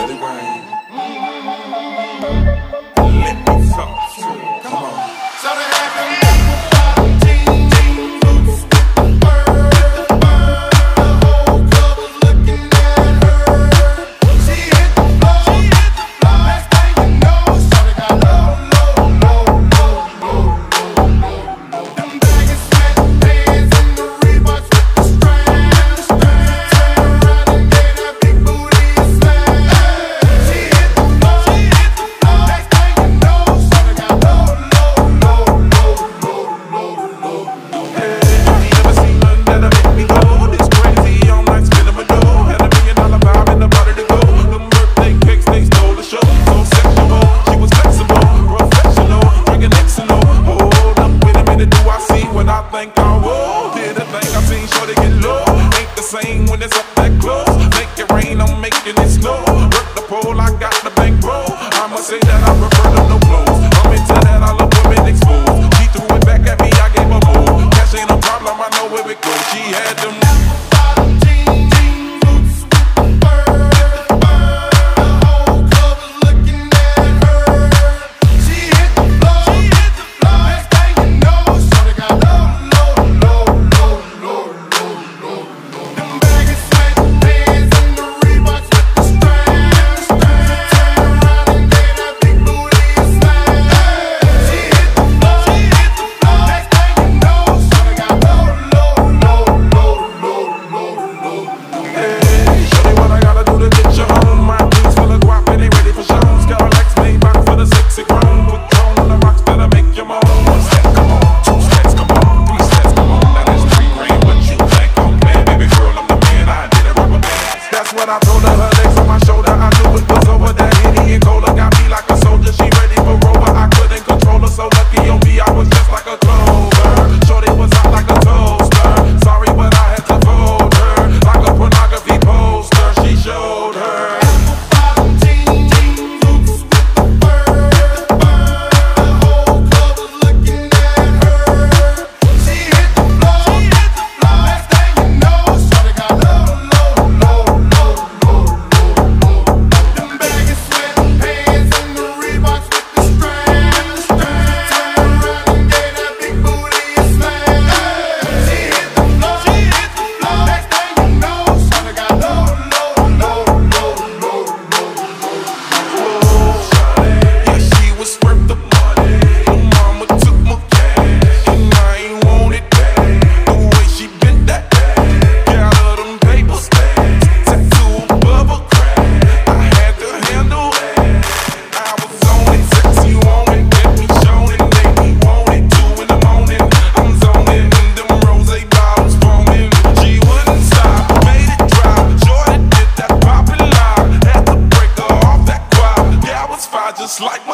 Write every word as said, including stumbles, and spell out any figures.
it rain. Let me talk to you. Come on. So they had them when it's up that close. Make it rain, I'm making it snow. Work the pole, I got the bankroll. I'ma say that I prefer them no clothes. I'm into that, I love women exposed. She threw it back at me, I gave her more. Cash ain't a problem, I know where it goes. She had them I told her, her legs on my shoulder. I knew it was over. That Henny and Cola got me like a soldier. She ready for Rover. I couldn't control her. So lucky on me, I was just like a clover. Shorty was hot like a toaster. Sorry, but I had to fold her like a pornography poster. She showed her. Just like